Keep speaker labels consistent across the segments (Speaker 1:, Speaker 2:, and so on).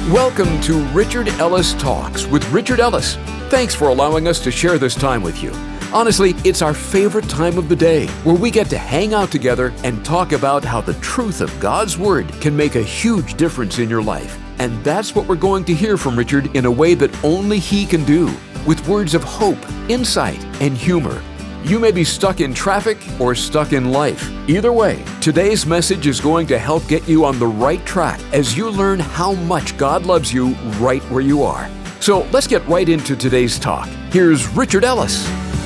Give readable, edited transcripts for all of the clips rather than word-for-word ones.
Speaker 1: Welcome to Richard Ellis Talks with Richard Ellis. Thanks for allowing us to share this time with you. Honestly, it's our favorite time of the day where we get to hang out together and talk about how the truth of God's Word can make a huge difference in your life. And that's what we're going to hear from Richard in a way that only he can do, with words of hope, insight, and humor. You may be stuck in traffic or stuck in life. Either way, today's message is going to help get you on the right track as you learn how much God loves you right where you are. So let's get right into today's talk. Here's Richard Ellis.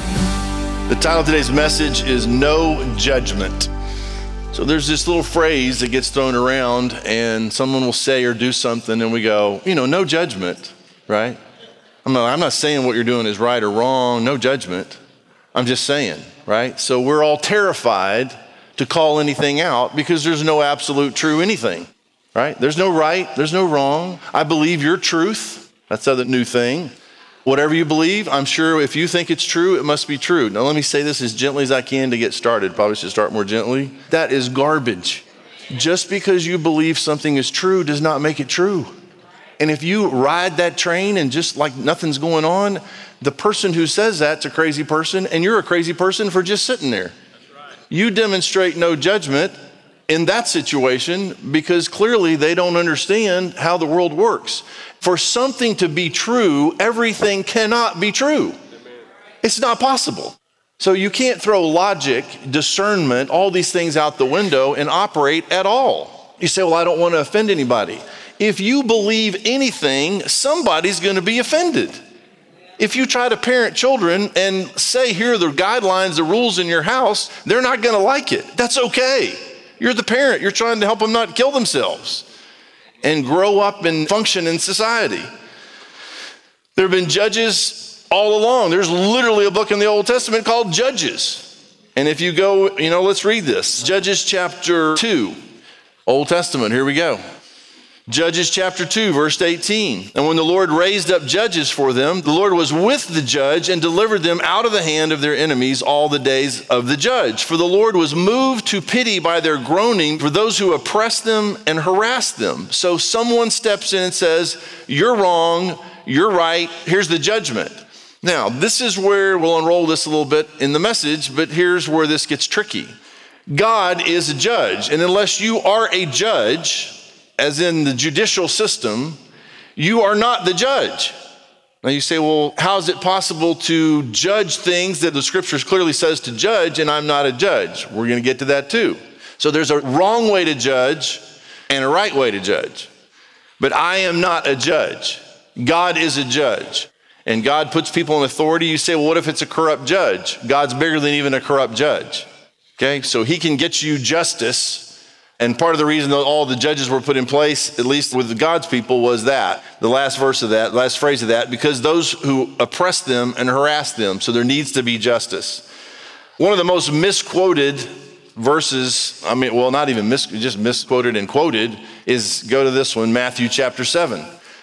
Speaker 2: The title of today's message is No Judgment. So there's this little phrase that gets thrown around and someone will say or do something and we go, no judgment, right? I'm not saying what you're doing is right or wrong, no judgment. I'm just saying, right? So we're all terrified to call anything out because there's no absolute true anything, right? There's no right, there's no wrong. I believe your truth. That's the other new thing. Whatever you believe, I'm sure if you think it's true, it must be true. Now let me say this as gently as I can to get started. Probably should start more gently. That is garbage. Just because you believe something is true does not make it true. And if you ride that train and just like nothing's going on, the person who says that's a crazy person, and you're a crazy person for just sitting there. You demonstrate no judgment in that situation because clearly they don't understand how the world works. For something to be true, everything cannot be true. It's not possible. So you can't throw logic, discernment, all these things out the window and operate at all. You say, well, I don't want to offend anybody. If you believe anything, somebody's going to be offended. If you try to parent children and say, here are the guidelines, the rules in your house, they're not going to like it. That's okay. You're the parent. You're trying to help them not kill themselves and grow up and function in society. There have been judges all along. There's literally a book in the Old Testament called Judges. And if you go, let's read this. Judges chapter 2, Old Testament. Here we go. Judges chapter 2, verse 18. And when the Lord raised up judges for them, the Lord was with the judge and delivered them out of the hand of their enemies all the days of the judge. For the Lord was moved to pity by their groaning for those who oppressed them and harassed them. So someone steps in and says, you're wrong, you're right, here's the judgment. Now, this is where we'll unroll this a little bit in the message, but here's where this gets tricky. God is a judge, and unless you are a judge, as in the judicial system, you are not the judge. Now you say, well, how is it possible to judge things that the scriptures clearly says to judge and I'm not a judge? We're going to get to that too. So there's a wrong way to judge and a right way to judge. But I am not a judge. God is a judge. And God puts people in authority. You say, well, what if it's a corrupt judge? God's bigger than even a corrupt judge. Okay, so he can get you justice. And part of the reason that all the judges were put in place, at least with God's people, was that, the last verse of that, last phrase of that, because those who oppressed them and harassed them, so there needs to be justice. One of the most misquoted verses, not even just misquoted and quoted, is, go to this one, Matthew chapter 7.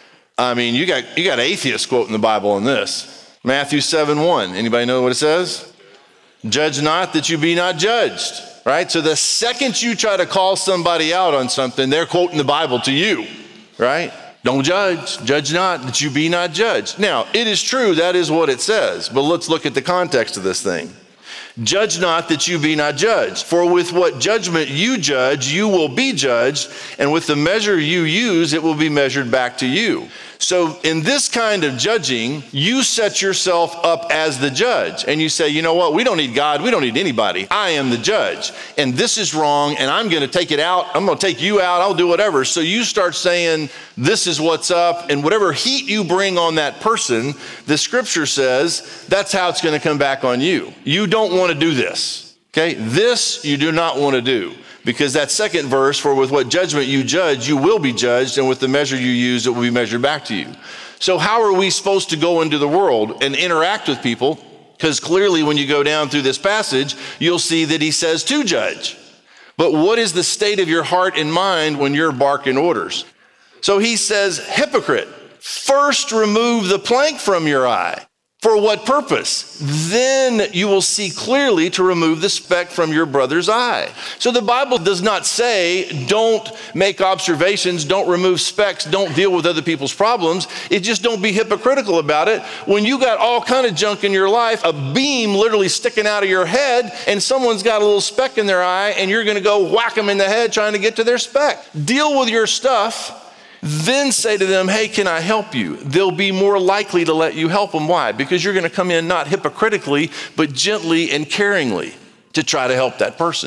Speaker 2: You got atheists quoting the Bible in this. Matthew 7:1. Anybody know what it says? Judge not that you be not judged. Right? So the second you try to call somebody out on something, they're quoting the Bible to you, right? Don't judge. Judge not that you be not judged. Now, it is true, that is what it says, but let's look at the context of this thing. Judge not that you be not judged. For with what judgment you judge, you will be judged, and with the measure you use, it will be measured back to you. So in this kind of judging, you set yourself up as the judge and you say, you know what? We don't need God. We don't need anybody. I am the judge and this is wrong and I'm going to take it out. I'm going to take you out. I'll do whatever. So you start saying, this is what's up, and whatever heat you bring on that person, the scripture says that's how it's going to come back on you. You don't want to do this. Okay. This you do not want to do. Because that second verse, for with what judgment you judge, you will be judged, and with the measure you use, it will be measured back to you. So how are we supposed to go into the world and interact with people? Because clearly when you go down through this passage, you'll see that he says to judge. But what is the state of your heart and mind when you're barking orders? So he says, hypocrite, first remove the plank from your eye. For what purpose? Then you will see clearly to remove the speck from your brother's eye. So the Bible does not say, don't make observations, don't remove specks, don't deal with other people's problems. It just don't be hypocritical about it. When you got all kind of junk in your life, a beam literally sticking out of your head, and someone's got a little speck in their eye, and you're going to go whack them in the head trying to get to their speck. Deal with your stuff. Then say to them, hey, can I help you? They'll be more likely to let you help them. Why? Because you're going to come in not hypocritically, but gently and caringly to try to help that person.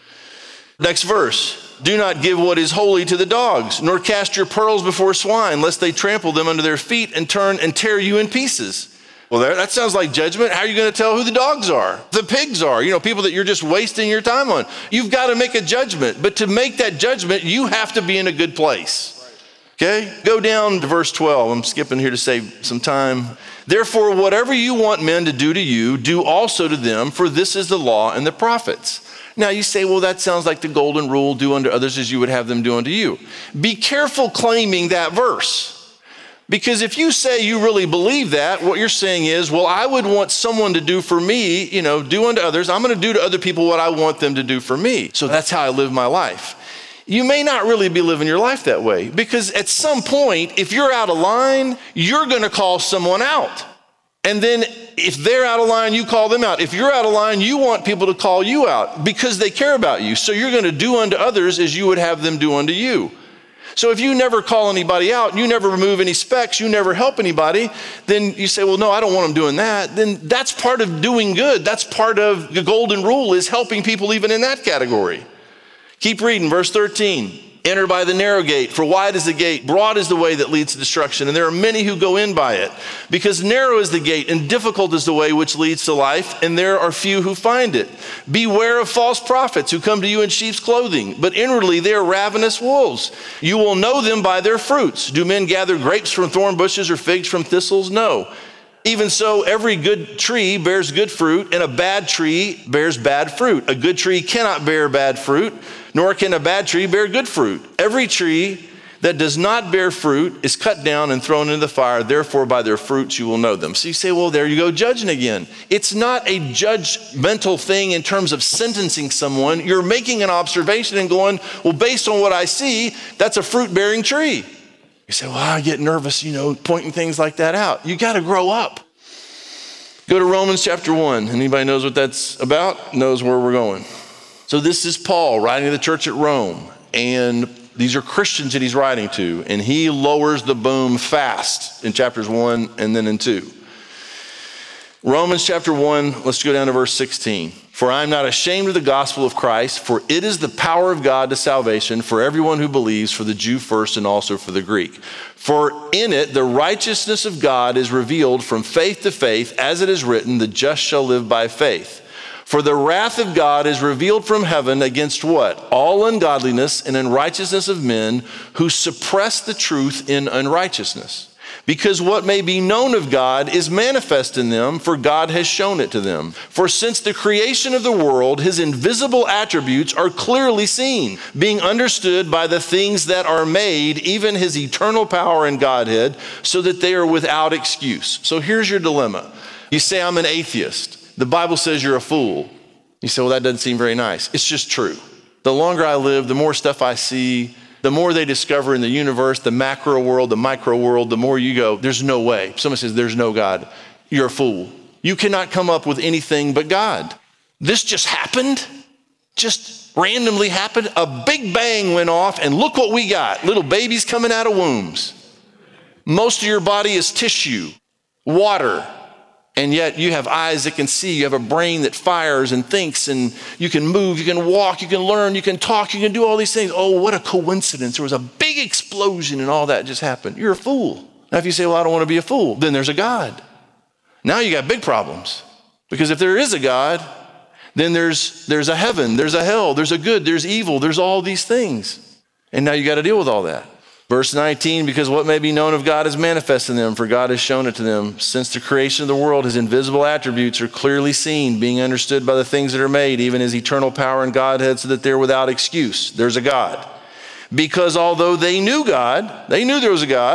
Speaker 2: Next verse. Do not give what is holy to the dogs, nor cast your pearls before swine, lest they trample them under their feet and turn and tear you in pieces. Well, that sounds like judgment. How are you going to tell who the dogs are? The pigs are, people that you're just wasting your time on. You've got to make a judgment. But to make that judgment, you have to be in a good place. Okay, go down to verse 12. I'm skipping here to save some time. Therefore, whatever you want men to do to you, do also to them, for this is the law and the prophets. Now you say, well, that sounds like the golden rule, do unto others as you would have them do unto you. Be careful claiming that verse. Because if you say you really believe that, what you're saying is, well, I would want someone to do for me, do unto others. I'm going to do to other people what I want them to do for me. So that's how I live my life. You may not really be living your life that way, because at some point, if you're out of line, you're going to call someone out. And then if they're out of line, you call them out. If you're out of line, you want people to call you out because they care about you. So you're going to do unto others as you would have them do unto you. So if you never call anybody out, you never remove any specks, you never help anybody, then you say, well, no, I don't want them doing that. Then that's part of doing good. That's part of the golden rule, is helping people even in that category. Keep reading, verse 13. Enter by the narrow gate, for wide is the gate, broad is the way that leads to destruction, and there are many who go in by it. Because narrow is the gate, and difficult is the way which leads to life, and there are few who find it. Beware of false prophets who come to you in sheep's clothing, but inwardly they are ravenous wolves. You will know them by their fruits. Do men gather grapes from thorn bushes or figs from thistles? No. Even so, every good tree bears good fruit, and a bad tree bears bad fruit. A good tree cannot bear bad fruit, nor can a bad tree bear good fruit. Every tree that does not bear fruit is cut down and thrown into the fire. Therefore, by their fruits you will know them. So you say, well, there you go, judging again. It's not a judgmental thing in terms of sentencing someone. You're making an observation and going, well, based on what I see, that's a fruit-bearing tree. You say, well, I get nervous, pointing things like that out. You got to grow up. Go to Romans chapter 1. Anybody knows what that's about? Knows where we're going. So this is Paul writing to the church at Rome. And these are Christians that he's writing to. And he lowers the boom fast in chapters 1 and then in 2. Romans chapter 1, let's go down to verse 16. For I am not ashamed of the gospel of Christ, for it is the power of God to salvation for everyone who believes, for the Jew first and also for the Greek. For in it the righteousness of God is revealed from faith to faith, as it is written, the just shall live by faith. For the wrath of God is revealed from heaven against what? All ungodliness and unrighteousness of men who suppress the truth in unrighteousness. Because what may be known of God is manifest in them, for God has shown it to them. For since the creation of the world, his invisible attributes are clearly seen, being understood by the things that are made, even his eternal power and Godhead, so that they are without excuse. So here's your dilemma. You say, I'm an atheist. The Bible says you're a fool. You say, well, that doesn't seem very nice. It's just true. The longer I live, the more stuff I see, the more they discover in the universe, the macro world, the micro world, the more you go, there's no way. Someone says, there's no God. You're a fool. You cannot come up with anything but God. This just happened. Just randomly happened. A big bang went off, and look what we got. Little babies coming out of wombs. Most of your body is tissue, water. And yet you have eyes that can see, you have a brain that fires and thinks, and you can move, you can walk, you can learn, you can talk, you can do all these things. Oh, what a coincidence. There was a big explosion and all that just happened. You're a fool. Now if you say, well, I don't want to be a fool, then there's a God. Now you got big problems. Because if there is a God, then there's a heaven, there's a hell, there's a good, there's evil, there's all these things. And now you got to deal with all that. Verse 19, because what may be known of God is manifest in them, for God has shown it to them. Since the creation of the world, his invisible attributes are clearly seen, being understood by the things that are made, even his eternal power and Godhead, so that they're without excuse. There's a God. Because although they knew God, they knew there was a God,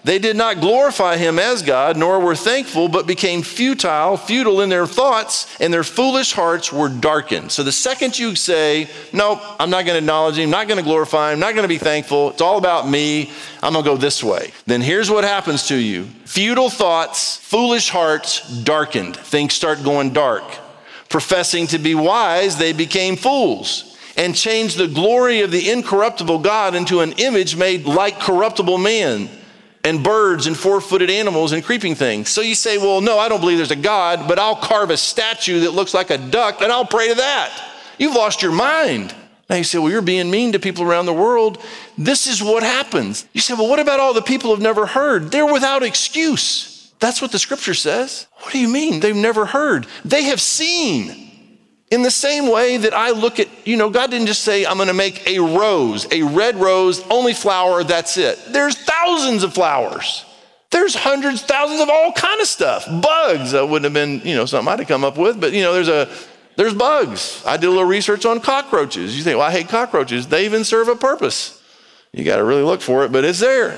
Speaker 2: They did not glorify him as God, nor were thankful, but became futile in their thoughts, and their foolish hearts were darkened. So the second you say, no, I'm not going to acknowledge him, not going to glorify him, not going to be thankful, it's all about me, I'm going to go this way. Then here's what happens to you. Futile thoughts, foolish hearts, darkened. Things start going dark. Professing to be wise, they became fools, and changed the glory of the incorruptible God into an image made like corruptible man, and birds and four-footed animals and creeping things. So you say, well, no, I don't believe there's a God, but I'll carve a statue that looks like a duck and I'll pray to that. You've lost your mind. Now you say, well, you're being mean to people around the world. This is what happens. You say, well, what about all the people who've never heard? They're without excuse. That's what the scripture says. What do you mean? They've never heard. They have seen. In the same way that I look at, God didn't just say, I'm going to make a rose, a red rose, only flower, that's it. There's thousands of flowers. There's hundreds, thousands of all kind of stuff. Bugs, that wouldn't have been, something I'd have come up with, but there's bugs. I did a little research on cockroaches. You think, well, I hate cockroaches. They even serve a purpose. You got to really look for it, but it's there.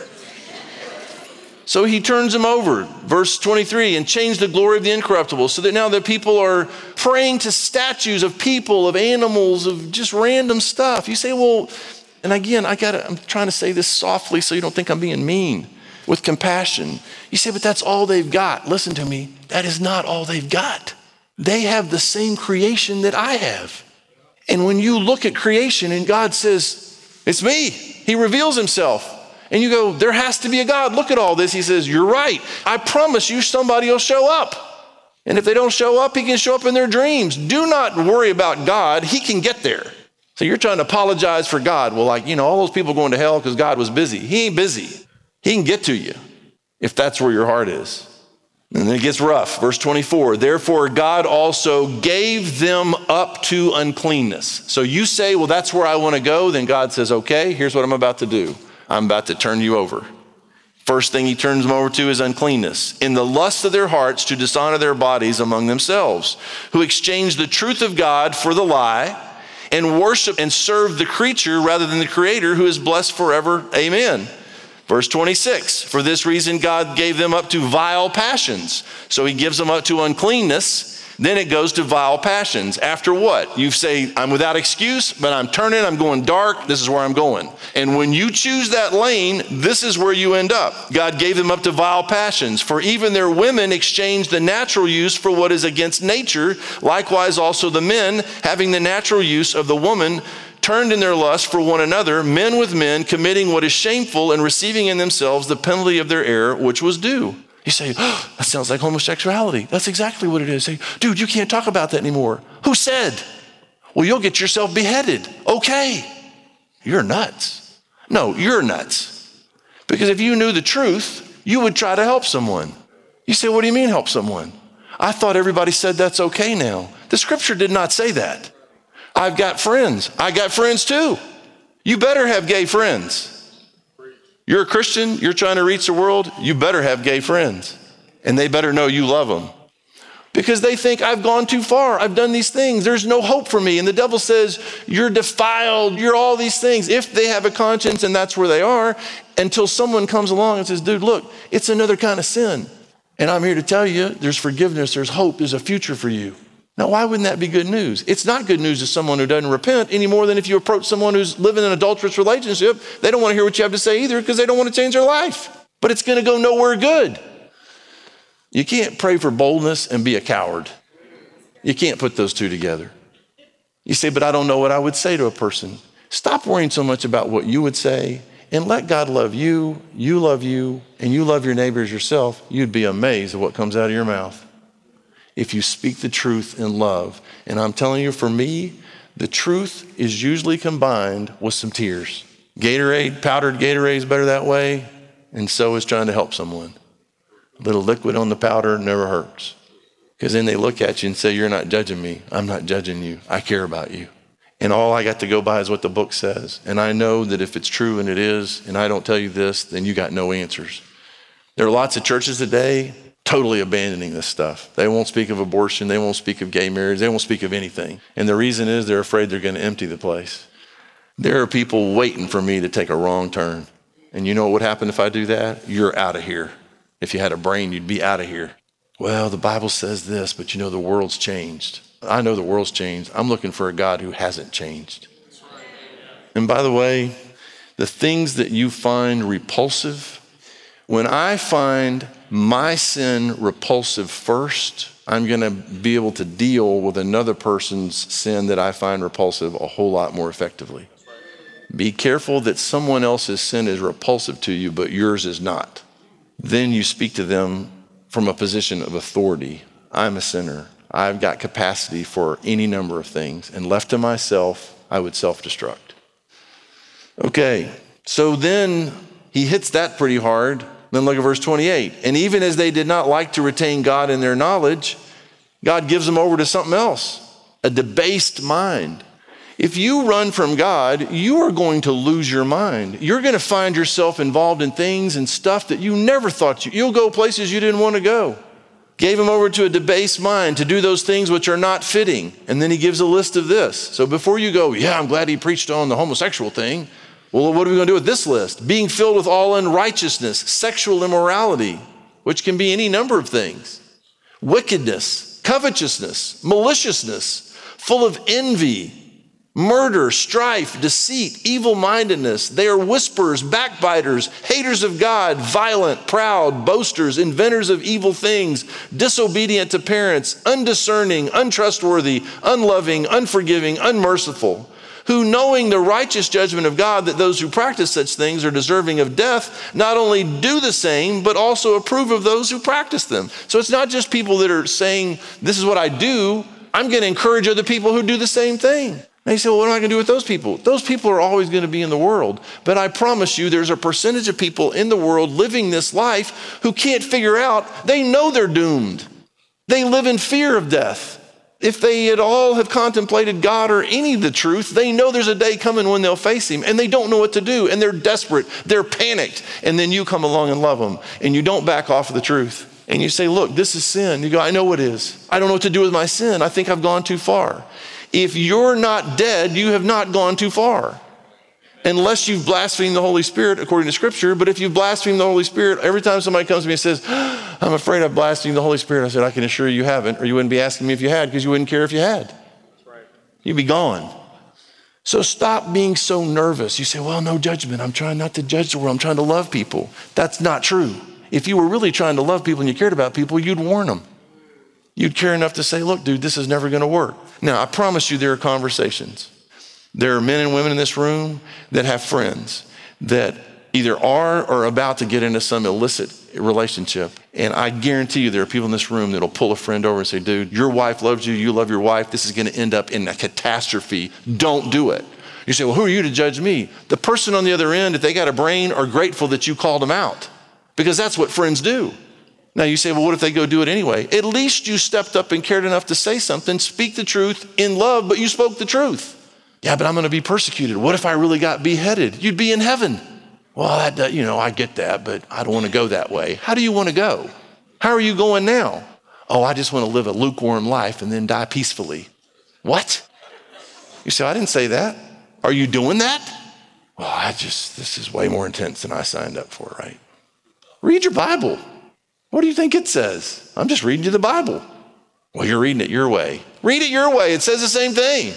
Speaker 2: So he turns them over, verse 23, and changed the glory of the incorruptible, so that now the people are praying to statues of people, of animals, of just random stuff. You say, well, and again, I'm trying to say this softly so you don't think I'm being mean, with compassion. You say, but that's all they've got. Listen to me, that is not all they've got. They have the same creation that I have. And when you look at creation and God says, it's me, he reveals himself. And you go, there has to be a God. Look at all this. He says, you're right. I promise you somebody will show up. And if they don't show up, he can show up in their dreams. Do not worry about God. He can get there. So you're trying to apologize for God. Well, all those people going to hell because God was busy. He ain't busy. He can get to you if that's where your heart is. And then it gets rough. Verse 24, therefore God also gave them up to uncleanness. So you say, well, that's where I want to go. Then God says, okay, here's what I'm about to do. I'm about to turn you over. First thing he turns them over to is uncleanness. In the lust of their hearts to dishonor their bodies among themselves, who exchange the truth of God for the lie and worship and serve the creature rather than the creator who is blessed forever. Amen. Verse 26, for this reason God gave them up to vile passions. So he gives them up to uncleanness. Then it goes to vile passions. After what? You say, I'm without excuse, but I'm going dark. This is where I'm going. And when you choose that lane, this is where you end up. God gave them up to vile passions. For even their women exchanged the natural use for what is against nature. Likewise also the men, having the natural use of the woman, turned in their lust for one another, men with men, committing what is shameful and receiving in themselves the penalty of their error, which was due. You say, oh, that sounds like homosexuality. That's exactly what it is. Say, dude, you can't talk about that anymore. Who said? Well, you'll get yourself beheaded. Okay. You're nuts. No, you're nuts. Because if you knew the truth, you would try to help someone. You say, what do you mean help someone? I thought everybody said that's okay now. The scripture did not say that. I've got friends. I got friends too. You better have gay friends. You're a Christian, you're trying to reach the world, you better have gay friends. And they better know you love them. Because they think, I've gone too far, I've done these things, there's no hope for me. And the devil says, you're defiled, you're all these things. If they have a conscience and that's where they are, until someone comes along and says, dude, look, it's another kind of sin. And I'm here to tell you, there's forgiveness, there's hope, there's a future for you. Now, why wouldn't that be good news? It's not good news to someone who doesn't repent any more than if you approach someone who's living in an adulterous relationship. They don't want to hear what you have to say either because they don't want to change their life. But it's going to go nowhere good. You can't pray for boldness and be a coward. You can't put those two together. You say, but I don't know what I would say to a person. Stop worrying so much about what you would say and let God love you, and you love your neighbors yourself. You'd be amazed at what comes out of your mouth if you speak the truth in love. And I'm telling you, for me, the truth is usually combined with some tears. Gatorade, powdered Gatorade is better that way, and so is trying to help someone. A little liquid on the powder never hurts. Because then they look at you and say, you're not judging me. I'm not judging you. I care about you. And all I got to go by is what the book says. And I know that if it's true, and it is, and I don't tell you this, then you got no answers. There are lots of churches today totally abandoning this stuff. They won't speak of abortion. They won't speak of gay marriage. They won't speak of anything. And the reason is they're afraid they're going to empty the place. There are people waiting for me to take a wrong turn. And you know what would happen if I do that? You're out of here. If you had a brain, you'd be out of here. Well, the Bible says this, but the world's changed. I know the world's changed. I'm looking for a God who hasn't changed. And by the way, the things that you find repulsive, when I find my sin repulsive first, I'm going to be able to deal with another person's sin that I find repulsive a whole lot more effectively. Be careful that someone else's sin is repulsive to you, but yours is not. Then you speak to them from a position of authority. I'm a sinner. I've got capacity for any number of things. And left to myself, I would self-destruct. Okay, so then he hits that pretty hard. Then look at verse 28. And even as they did not like to retain God in their knowledge, God gives them over to something else, a debased mind. If you run from God, you are going to lose your mind. You're going to find yourself involved in things and stuff that you never thought you'll go places you didn't want to go. Gave him over to a debased mind to do those things which are not fitting. And then he gives a list of this. So before you go, yeah, I'm glad he preached on the homosexual thing. Well, what are we going to do with this list? Being filled with all unrighteousness, sexual immorality, which can be any number of things, wickedness, covetousness, maliciousness, full of envy, murder, strife, deceit, evil-mindedness. They are whisperers, backbiters, haters of God, violent, proud, boasters, inventors of evil things, disobedient to parents, undiscerning, untrustworthy, unloving, unforgiving, unmerciful, who knowing the righteous judgment of God that those who practice such things are deserving of death, not only do the same, but also approve of those who practice them. So it's not just people that are saying, this is what I do. I'm going to encourage other people who do the same thing. Now you say, well, what am I going to do with those people? Those people are always going to be in the world. But I promise you, there's a percentage of people in the world living this life who can't figure out, they know they're doomed. They live in fear of death. If they at all have contemplated God or any of the truth, they know there's a day coming when they'll face him, and they don't know what to do, and they're desperate, they're panicked, and then you come along and love them, and you don't back off of the truth. And you say, look, this is sin. You go, I know it is. I don't know what to do with my sin. I think I've gone too far. If you're not dead, you have not gone too far. Unless you've blasphemed the Holy Spirit according to Scripture. But if you've blasphemed the Holy Spirit, every time somebody comes to me and says, I'm afraid I've blasphemed the Holy Spirit, I said, I can assure you haven't, or you wouldn't be asking me if you had, because you wouldn't care if you had. That's right. You'd be gone. So stop being so nervous. You say, well, no judgment. I'm trying not to judge the world. I'm trying to love people. That's not true. If you were really trying to love people and you cared about people, you'd warn them. You'd care enough to say, look, dude, this is never going to work. Now, I promise you there are conversations. There are men and women in this room that have friends that either are or about to get into some illicit relationship. And I guarantee you there are people in this room that'll pull a friend over and say, dude, your wife loves you. You love your wife. This is going to end up in a catastrophe. Don't do it. You say, well, who are you to judge me? The person on the other end, if they got a brain, are grateful that you called them out, because that's what friends do. Now you say, well, what if they go do it anyway? At least you stepped up and cared enough to say something, speak the truth in love, but you spoke the truth. Yeah, but I'm going to be persecuted. What if I really got beheaded? You'd be in heaven. Well, I get that, but I don't want to go that way. How do you want to go? How are you going now? Oh, I just want to live a lukewarm life and then die peacefully. What? You say, I didn't say that. Are you doing that? Well, this is way more intense than I signed up for, right? Read your Bible. What do you think it says? I'm just reading you the Bible. Well, you're reading it your way. Read it your way. It says the same thing.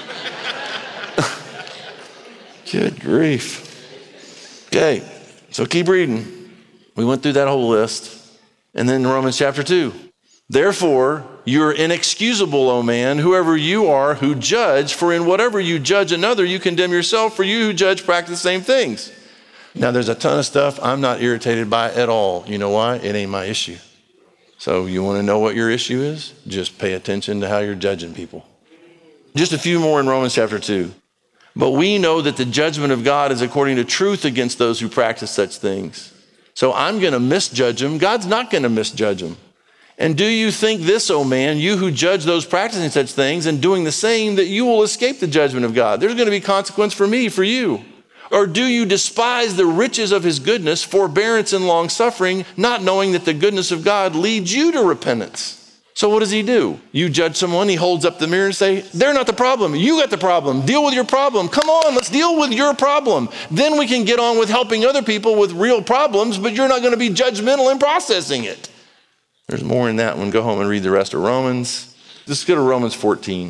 Speaker 2: Good grief. Okay, so keep reading. We went through that whole list. And then Romans chapter 2. Therefore, you're inexcusable, O man, whoever you are who judge, for in whatever you judge another, you condemn yourself, for you who judge practice the same things. Now, there's a ton of stuff I'm not irritated by at all. You know why? It ain't my issue. So you want to know what your issue is? Just pay attention to how you're judging people. Just a few more in Romans chapter 2. But we know that the judgment of God is according to truth against those who practice such things. So I'm going to misjudge them. God's not going to misjudge them. And do you think this, O man, you who judge those practicing such things and doing the same, that you will escape the judgment of God? There's going to be consequence for me, for you. Or do you despise the riches of his goodness, forbearance and long suffering, not knowing that the goodness of God leads you to repentance? So what does he do? You judge someone, he holds up the mirror and say, they're not the problem, you got the problem, deal with your problem. Come on, let's deal with your problem. Then we can get on with helping other people with real problems, but you're not going to be judgmental in processing it. There's more in that one. Go home and read the rest of Romans. Let's go to Romans 14.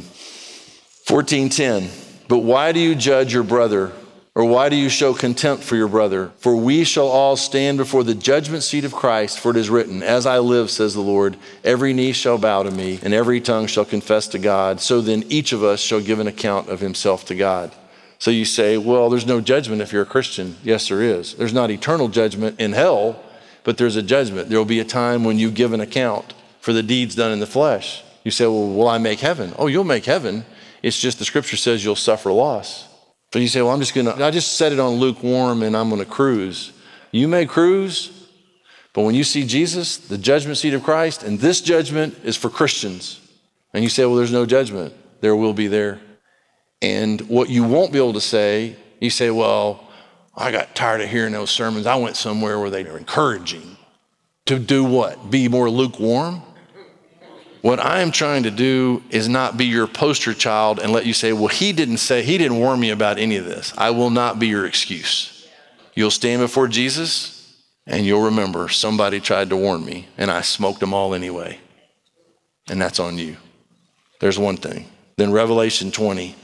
Speaker 2: 14:10. But why do you judge your brother? Or why do you show contempt for your brother? For we shall all stand before the judgment seat of Christ, for it is written, as I live, says the Lord, every knee shall bow to me, and every tongue shall confess to God. So then each of us shall give an account of himself to God. So you say, well, there's no judgment if you're a Christian. Yes, there is. There's not eternal judgment in hell, but there's a judgment. There will be a time when you give an account for the deeds done in the flesh. You say, well, will I make heaven? Oh, you'll make heaven. It's just the scripture says you'll suffer loss. So you say, well, I just set it on lukewarm and I'm going to cruise. You may cruise, but when you see Jesus, the judgment seat of Christ, and this judgment is for Christians, and you say, well, there's no judgment, there will be there. And what you won't be able to say, you say, well, I got tired of hearing those sermons. I went somewhere where they were encouraging. To do what? Be more lukewarm? What I am trying to do is not be your poster child and let you say, well, he didn't warn me about any of this. I will not be your excuse. You'll stand before Jesus and you'll remember somebody tried to warn me and I smoked them all anyway. And that's on you. There's one thing. Then Revelation 20,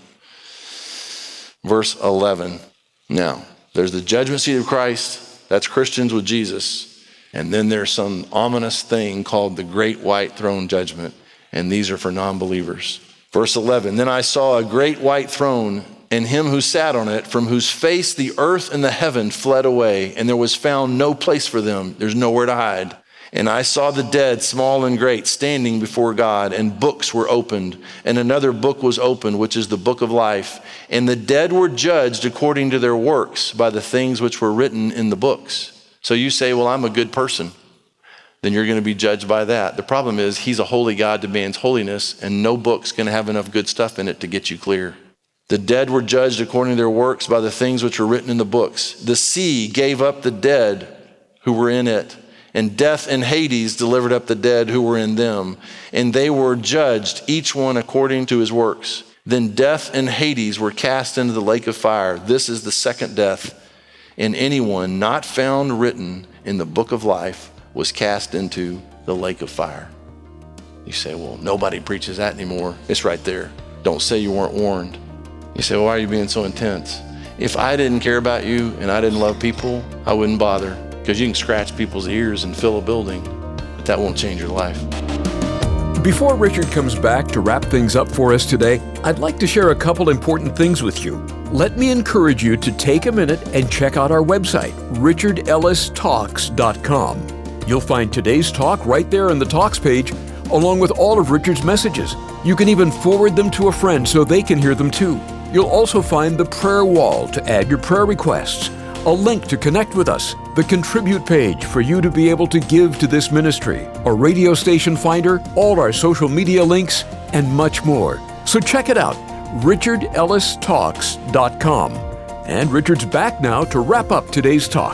Speaker 2: verse 11. Now, there's the judgment seat of Christ. That's Christians with Jesus. And then there's some ominous thing called the great white throne judgment. And these are for non-believers. Verse 11, then I saw a great white throne and him who sat on it, from whose face the earth and the heaven fled away. And there was found no place for them. There's nowhere to hide. And I saw the dead, small and great, standing before God, and books were opened. And another book was opened, which is the book of life. And the dead were judged according to their works by the things which were written in the books. So you say, well, I'm a good person. Then you're going to be judged by that. The problem is he's a holy God, demands holiness, and no book's going to have enough good stuff in it to get you clear. The dead were judged according to their works by the things which were written in the books. The sea gave up the dead who were in it, and death and Hades delivered up the dead who were in them. And they were judged, each one according to his works. Then death and Hades were cast into the lake of fire. This is the second death. And anyone not found written in the book of life was cast into the lake of fire. You say, well, nobody preaches that anymore. It's right there. Don't say you weren't warned. You say, well, why are you being so intense? If I didn't care about you and I didn't love people, I wouldn't bother, because you can scratch people's ears and fill a building, but that won't change your life.
Speaker 1: Before Richard comes back to wrap things up for us today, I'd like to share a couple important things with you. Let me encourage you to take a minute and check out our website, richardellistalks.com. You'll find today's talk right there in the Talks page, along with all of Richard's messages. You can even forward them to a friend so they can hear them too. You'll also find the prayer wall to add your prayer requests, a link to connect with us, the contribute page for you to be able to give to this ministry, a radio station finder, all our social media links, and much more. So check it out, richardellistalks.com. And Richard's back now to wrap up today's talk.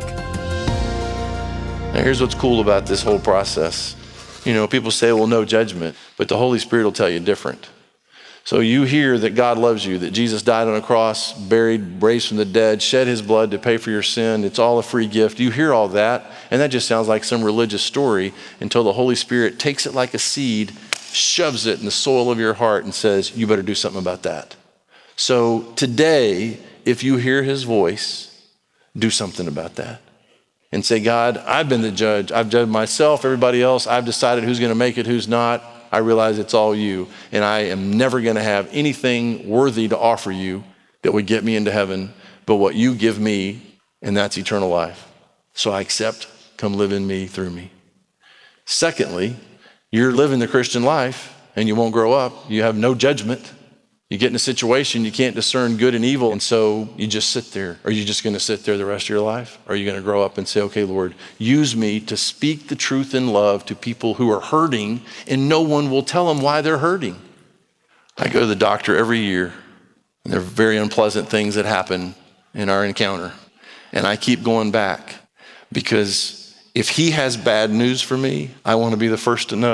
Speaker 2: Now here's what's cool about this whole process. You know, people say, well, no judgment, but the Holy Spirit will tell you different. So you hear that God loves you, that Jesus died on a cross, buried, raised from the dead, shed his blood to pay for your sin. It's all a free gift. You hear all that, and that just sounds like some religious story until the Holy Spirit takes it like a seed, shoves it in the soil of your heart and says, you better do something about that. So today, if you hear his voice, do something about that. And say, God, I've been the judge. I've judged myself, everybody else. I've decided who's going to make it, who's not. I realize it's all you, and I am never going to have anything worthy to offer you that would get me into heaven but what you give me, and that's eternal life. So I accept, come live in me, through me. Secondly, you're living the Christian life, and you won't grow up. You have no judgment. You get in a situation, you can't discern good and evil, and so you just sit there. Are you just going to sit there the rest of your life? Or are you going to grow up and say, okay, Lord, use me to speak the truth in love to people who are hurting, and no one will tell them why they're hurting? I go to the doctor every year, and there are very unpleasant things that happen in our encounter. And I keep going back, because if he has bad news for me, I want to be the first to know.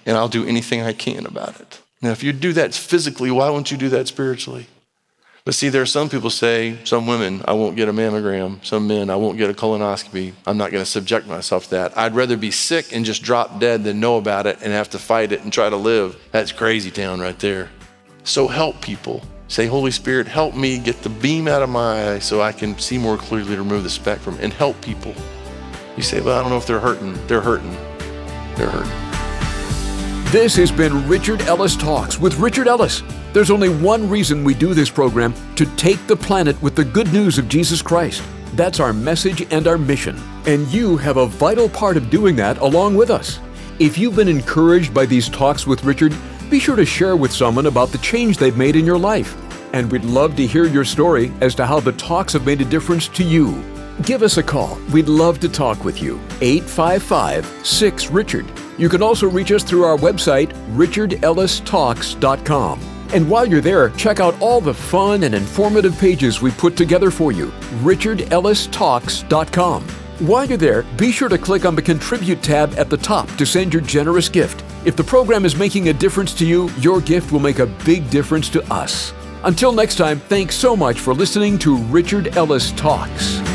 Speaker 2: and I'll do anything I can about it. Now, if you do that physically, why won't you do that spiritually? But see, there are some people say, some women, I won't get a mammogram. Some men, I won't get a colonoscopy. I'm not going to subject myself to that. I'd rather be sick and just drop dead than know about it and have to fight it and try to live. That's crazy town right there. So help people. Say, Holy Spirit, help me get the beam out of my eye so I can see more clearly to remove the speck from it, and help people. You say, well, I don't know if they're hurting. They're hurting. They're hurting.
Speaker 1: This has been Richard Ellis Talks with Richard Ellis. There's only one reason we do this program: to take the planet with the good news of Jesus Christ. That's our message and our mission. And you have a vital part of doing that along with us. If you've been encouraged by these talks with Richard, be sure to share with someone about the change they've made in your life. And we'd love to hear your story as to how the talks have made a difference to you. Give us a call. We'd love to talk with you. 855-6-RICHARD. You can also reach us through our website, richardellistalks.com. And while you're there, check out all the fun and informative pages we put together for you, richardellistalks.com. While you're there, be sure to click on the Contribute tab at the top to send your generous gift. If the program is making a difference to you, your gift will make a big difference to us. Until next time, thanks so much for listening to Richard Ellis Talks.